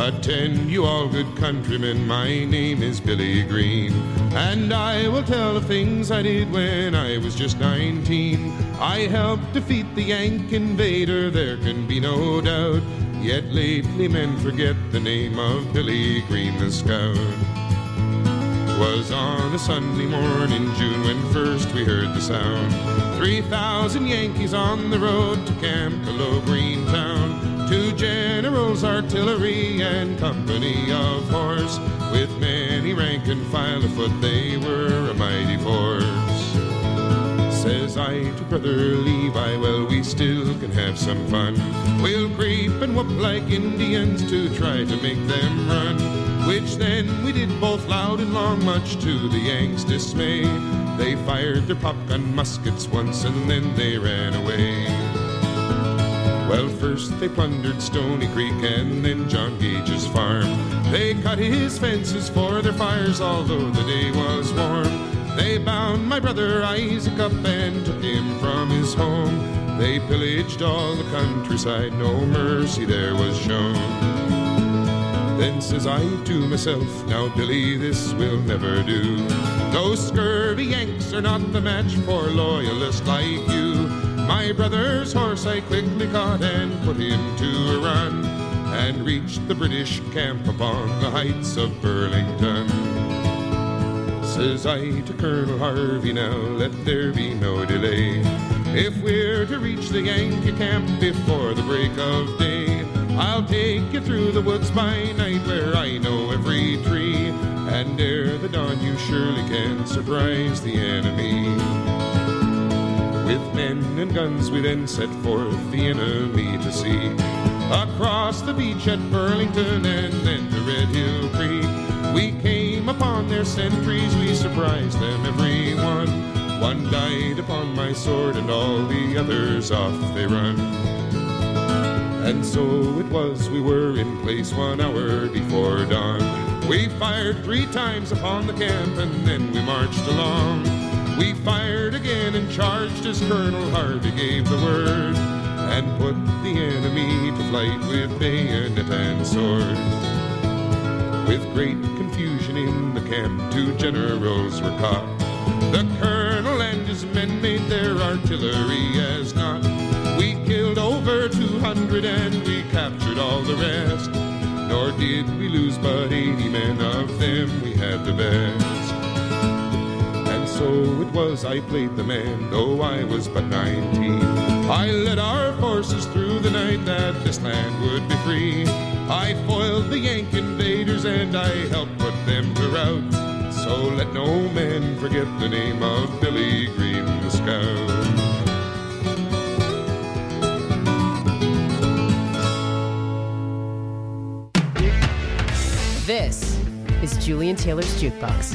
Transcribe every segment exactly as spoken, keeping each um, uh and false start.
Attend you all good countrymen, my name is Billy Green, and I will tell of things I did when I was just nineteen. I helped defeat the Yank invader, there can be no doubt, yet lately men forget the name of Billy Green the Scout. 'Twas on a Sunday morning, June, when first we heard the sound. Three thousand Yankees on the road to Camp Below Greentown. Two generals, artillery, and company of horse. With many rank and file afoot, they were a mighty force. Says I to Brother Levi, well, we still can have some fun. We'll creep and whoop like Indians to try to make them run. Which then we did both loud and long, much to the Yanks' dismay. They fired their popgun muskets once and then they ran away. Well, first they plundered Stony Creek and then John Gage's farm. They cut his fences for their fires, although the day was warm. They bound my brother Isaac up and took him from his home. They pillaged all the countryside, no mercy there was shown. Then says I to myself, now Billy, this will never do. Those scurvy Yanks are not the match for loyalists like you. My brother's horse I quickly caught and put him to a run, and reached the British camp upon the heights of Burlington. Says I to Colonel Harvey, now let there be no delay. If we're to reach the Yankee camp before the break of day, I'll take you through the woods by night where I know every tree, and ere the dawn you surely can surprise the enemy. With men and guns we then set forth the enemy to see. Across the beach at Burlington and then to Red Hill Creek, we came upon their sentries, we surprised them every one. One died upon my sword and all the others off they run. And so it was we were in place one hour before dawn. We fired three times upon the camp and then we marched along. We fired again and charged as Colonel Harvey gave the word, and put the enemy to flight with bayonet and sword. With great confusion in the camp, two generals were caught. The colonel and his men made their artillery as naught. We killed over two hundred and we captured all the rest, nor did we lose but eighty men, of them we had the best. And so it was I played the man, though I was but nineteen. I led our forces through the night that this land would be free. I foiled the Yank invaders and I helped put them to rout. So let no man forget the name of Billy Green the Scout. This is Julian Taylor's Jukebox.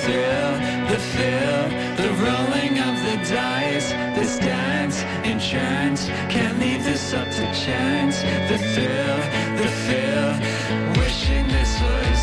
thrill, the feel, the rolling of the dice. This dance, insurance, can't leave this up to chance. The thrill, the feel, wishing this was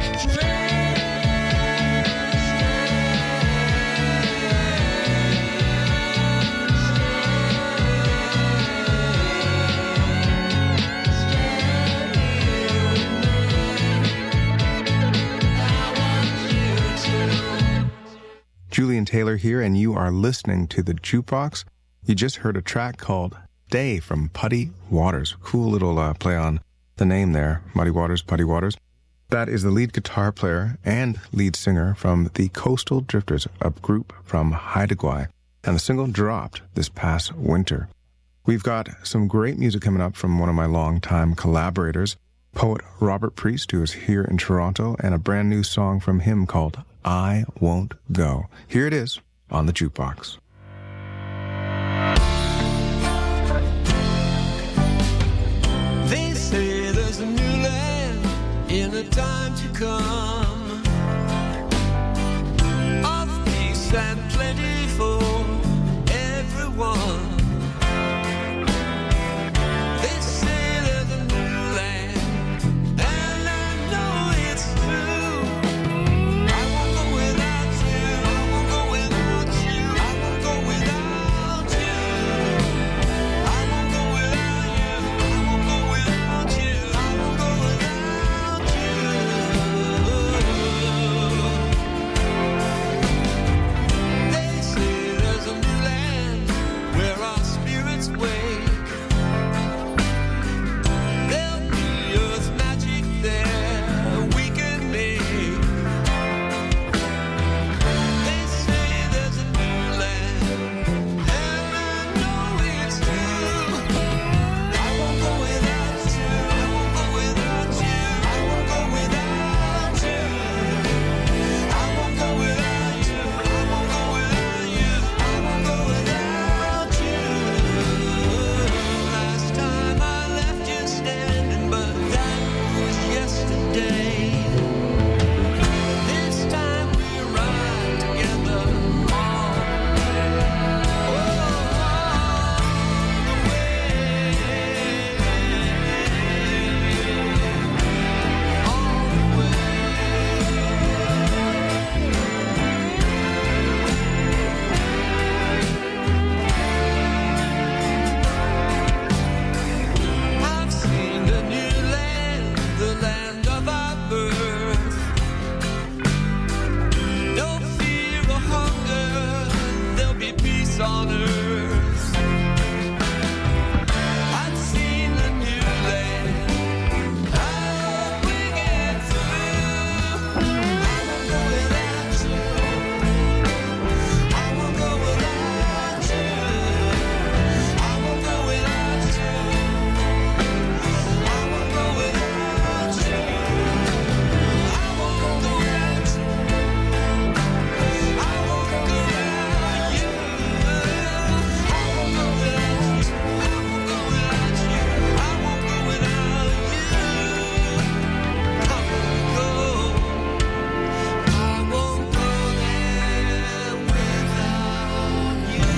Julian Taylor here, and you are listening to The Jukebox. You just heard a track called Day from Puddy Waters. Cool little uh, play on the name there, Muddy Waters, Puddy Waters. That is the lead guitar player and lead singer from the Coastal Drifters, a group from Haida Gwaii, and the single dropped this past winter. We've got some great music coming up from one of my longtime collaborators, poet Robert Priest, who is here in Toronto, and a brand new song from him called I Won't Go. Here it is on The Jukebox. They say there's a new land in the time to come, of peace and plenty for everyone. They say there's a new land, and I know it's true. I won't go without you. I won't go without you. I won't go without you. I won't go without you. I won't go without you. I won't go without you. They say there's a new land where our spirits wake. There'll be earth magic there we can make. They say there's a new land, and I know it's true. I won't go without you. I won't go without you. I won't go without you. I won't go without you. I won't go without you. I won't go without you. Last time I left you standing, but that was yesterday. This time we ride together all the way. Oh, all the way. All the way. I've seen the new land, the land of our birth. No fear or hunger, there'll be peace on earth. I've seen the new land, I hope we get through. I won't go without you. I won't go without you. I won't go without you. I won't go without you. I won't go without you. I won't go without you. I won't go without you. I won't go without you. I won't go. I won't go there without you.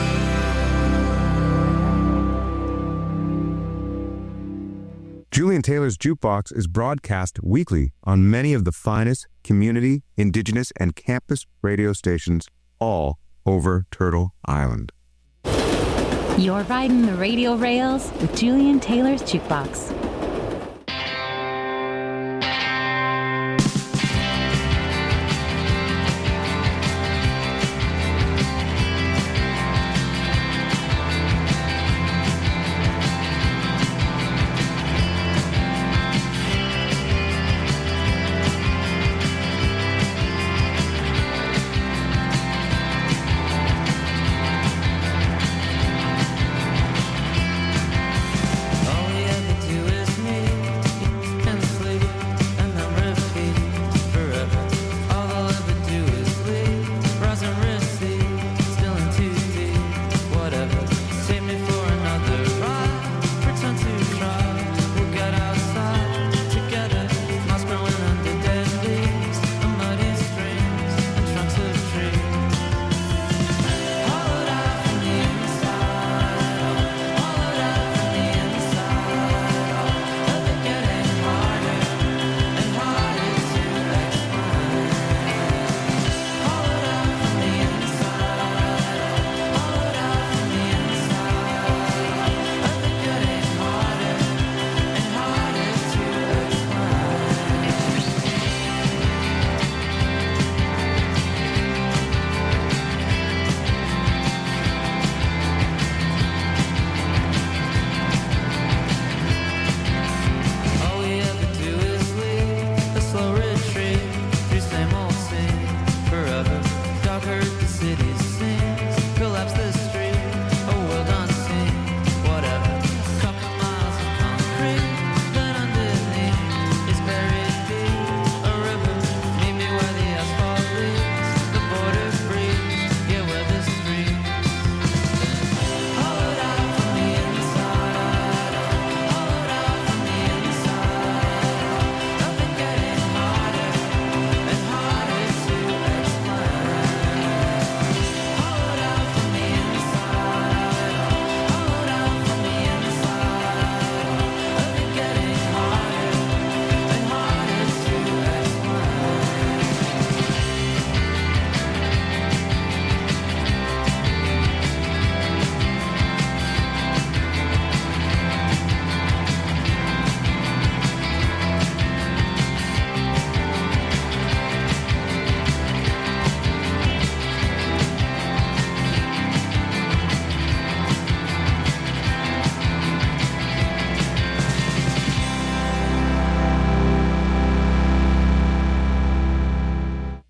Julian Taylor's Jukebox is broadcast weekly on many of the finest community, indigenous, and campus radio stations all over Turtle Island. You're riding the radio rails with Julian Taylor's Jukebox. All we ever do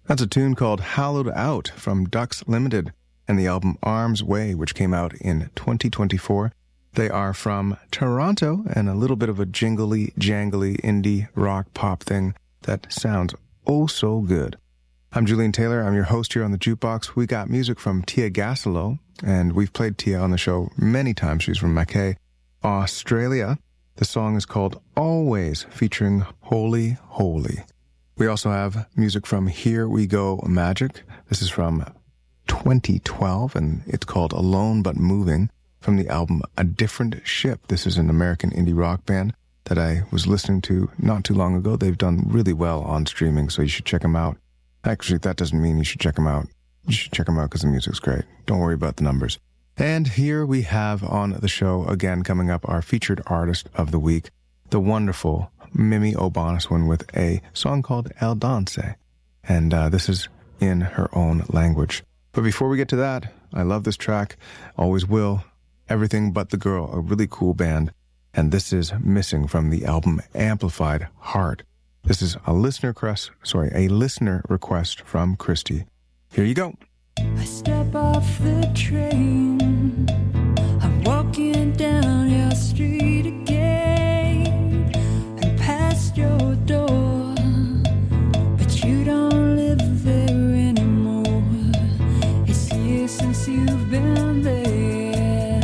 That's a tune called Hallowed Out from Ducks Limited and the album Arms Way, which came out in twenty twenty-four. They are from Toronto and a little bit of a jingly, jangly indie rock pop thing that sounds oh so good. I'm Julian Taylor. I'm your host here on the Jukebox. We got music from Tia Gasolo, and we've played Tia on the show many times. She's from Mackay, Australia. The song is called Always, featuring Holy Holy. We also have music from Here We Go Magic. This is from twenty twelve, and it's called Alone But Moving, from the album A Different Ship. This is an American indie rock band that I was listening to not too long ago. They've done really well on streaming, so you should check them out. Actually, that doesn't mean you should check them out. You should check them out because the music's great. Don't worry about the numbers. And here we have on the show, again, coming up, our featured artist of the week, the wonderful Mimi Obaniswan, with a song called El Dance. And uh, this is in her own language. But before we get to that, I love this track, always will. Everything But the Girl, a really cool band. And this is Missing from the album Amplified Heart. This is a listener request, sorry, a listener request from Christy. Here you go. I step off the train, I'm walking down your street again, and past your door, but you don't live there anymore. It's years since you've been there,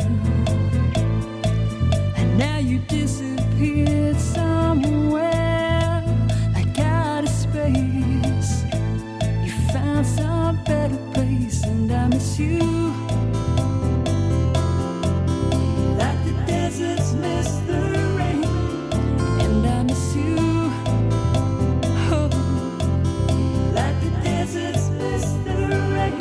and now you disappeared somewhere, like out of space. You found some better place, and I miss you. Like the deserts miss the rain, and I miss you. Oh, like the deserts miss the rain.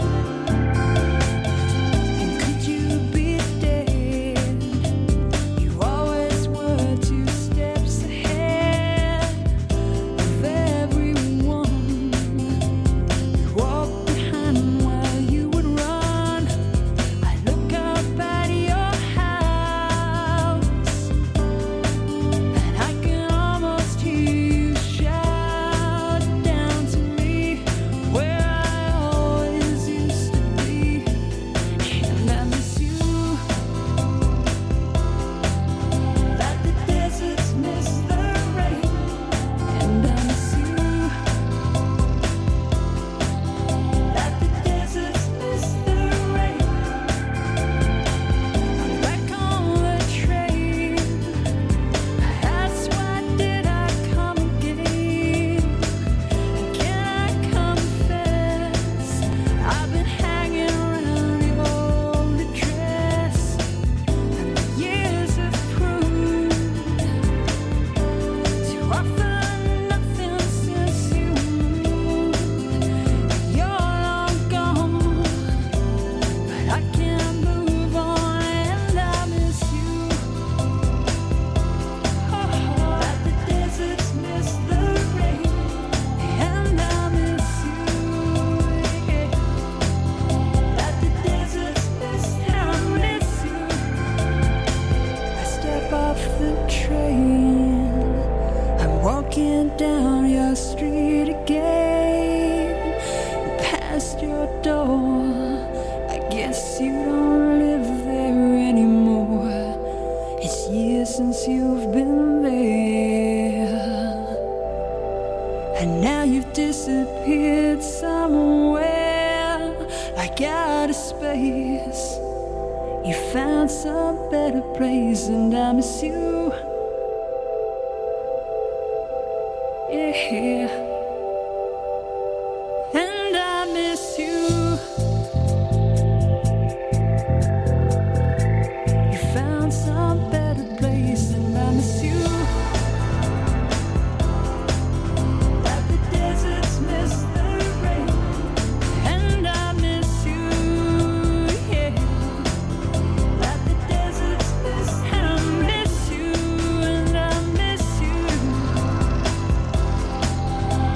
And could you be dead? You always were two steps ahead of everyone. You walked behind them while you would run. I look up at your house, and I can almost hear you shout down to me, where I always used to be. And I miss you, like the deserts miss the rain. And I miss you, like the deserts miss the rain. I'm back on the train. That's why did I come again? And can I confess, I've been hanging around your old address, and the years have proved to offer nothing since you moved. You're long gone, but I can't move on, and I miss you. Oh, like the deserts miss the rain, and I miss you. Yeah. Like the deserts miss, I miss you. I step off the train, I'm walking down your street again, past your door. I guess you don't live there anymore. It's years since you've been there, and now you've disappeared somewhere, like out of space. You found some better place, and I miss you. Yeah, and I miss you. You found some better place, and I miss you. Like the deserts miss the rain, and I miss you. Yeah, like the deserts miss, I miss you, and I miss you.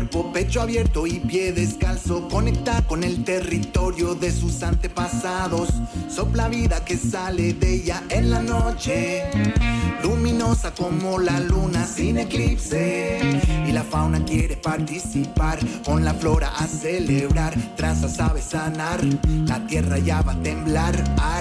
cuerpo, pecho abierto y pie descalzo. Conecta con el territorio de sus antepasados. Sopla vida que sale de ella en la noche, luminosa como la luna sin eclipse. Y la fauna quiere participar, con la flora a celebrar. Tranza sabe sanar, la tierra ya va a temblar. Ar.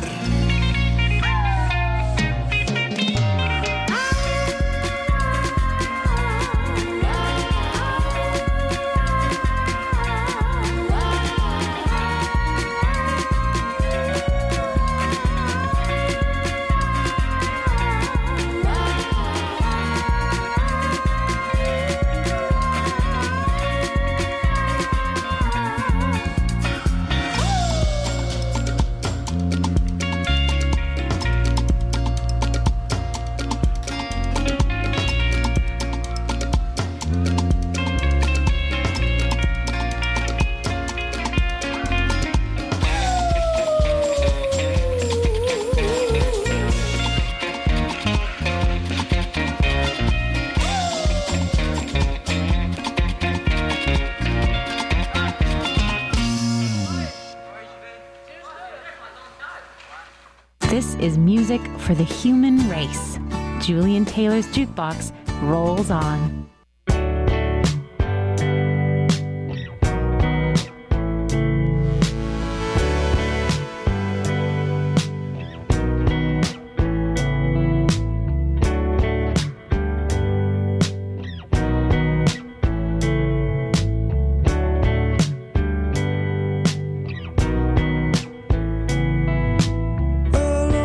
This is music for the human race. Julian Taylor's Jukebox rolls on.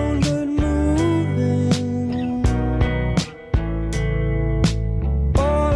Oh,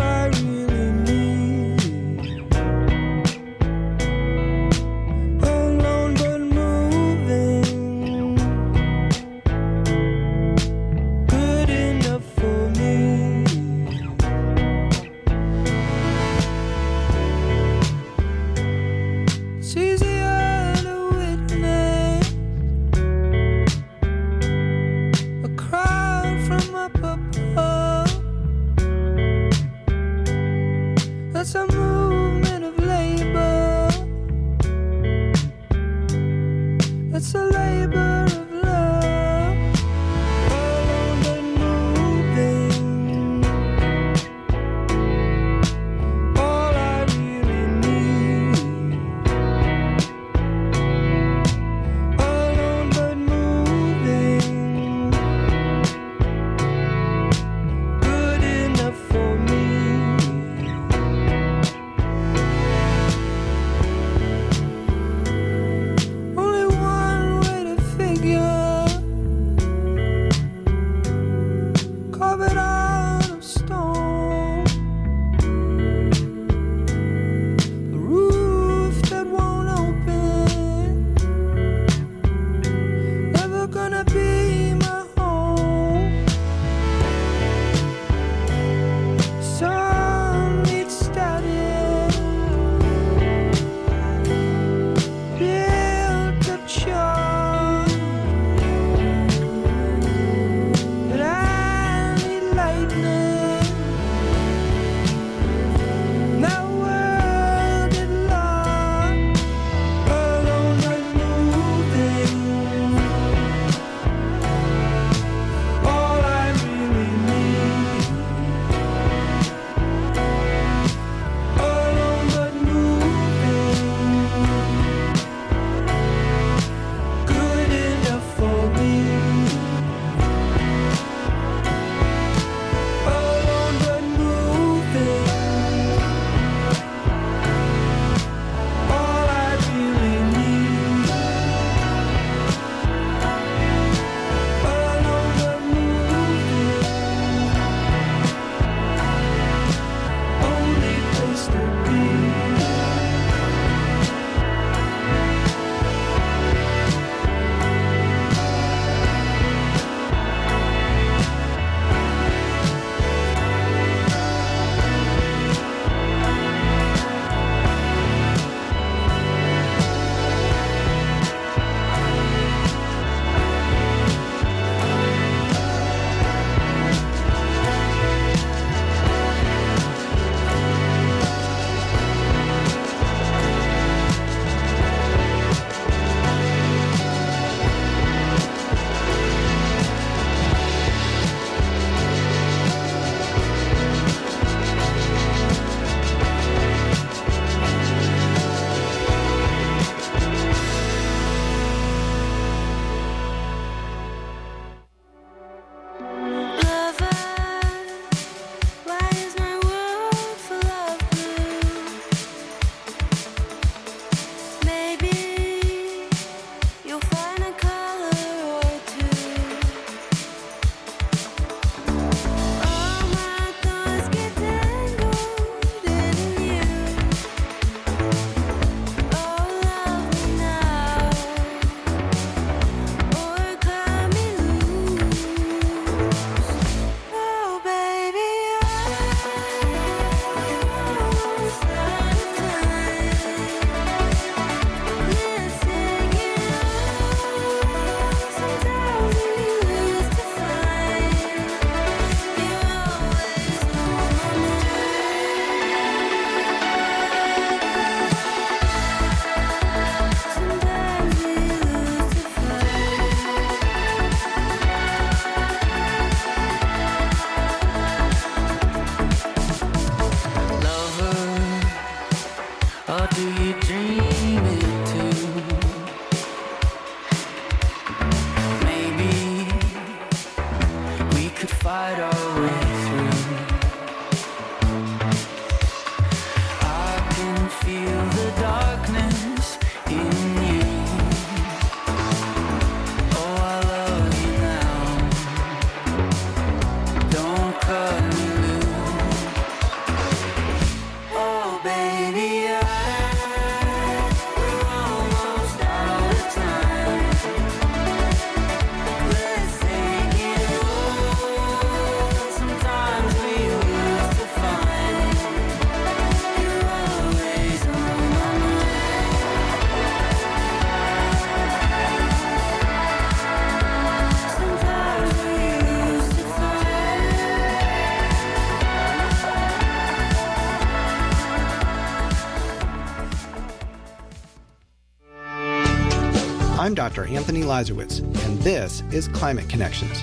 I'm Doctor Anthony Lazarowitz, and this is Climate Connections.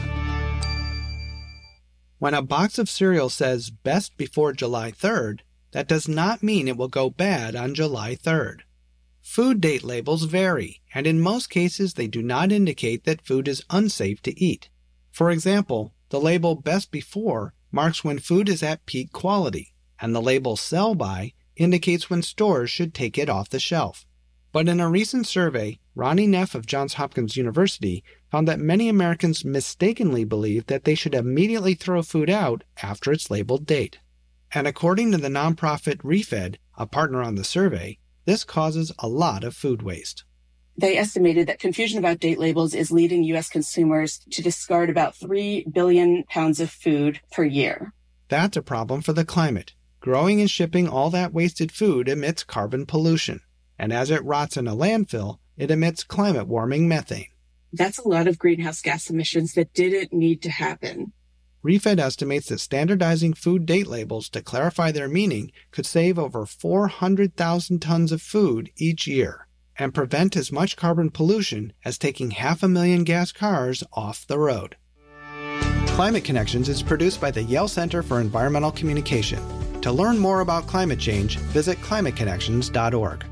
When a box of cereal says best before July third, that does not mean it will go bad on July third. Food date labels vary, and in most cases they do not indicate that food is unsafe to eat. For example, the label Best Before marks when food is at peak quality, and the label Sell By indicates when stores should take it off the shelf. But in a recent survey, Ronnie Neff of Johns Hopkins University found that many Americans mistakenly believe that they should immediately throw food out after its labeled date. And according to the nonprofit ReFed, a partner on the survey, this causes a lot of food waste. They estimated that confusion about date labels is leading U S consumers to discard about three billion pounds of food per year. That's a problem for the climate. Growing and shipping all that wasted food emits carbon pollution, and as it rots in a landfill, it emits climate-warming methane. That's a lot of greenhouse gas emissions that didn't need to happen. ReFed estimates that standardizing food date labels to clarify their meaning could save over four hundred thousand tons of food each year and prevent as much carbon pollution as taking half a million gas cars off the road. Climate Connections is produced by the Yale Center for Environmental Communication. To learn more about climate change, visit climate connections dot org.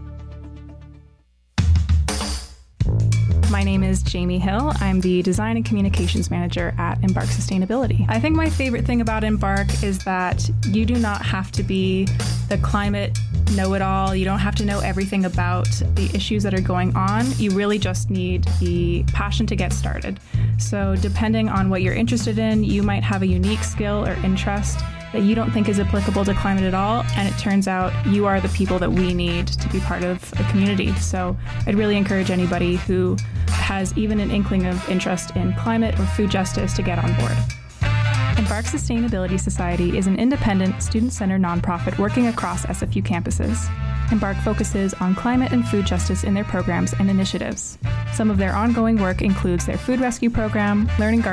My name is Jamie Hill. I'm the Design and Communications Manager at Embark Sustainability. I think my favorite thing about Embark is that you do not have to be the climate know-it-all. You don't have to know everything about the issues that are going on. You really just need the passion to get started. So depending on what you're interested in, you might have a unique skill or interest that you don't think is applicable to climate at all, and it turns out you are the people that we need to be part of the community. So I'd really encourage anybody who has even an inkling of interest in climate or food justice to get on board. Embark Sustainability Society is an independent, student-centered nonprofit working across S F U campuses. Embark focuses on climate and food justice in their programs and initiatives. Some of their ongoing work includes their food rescue program, learning gardening,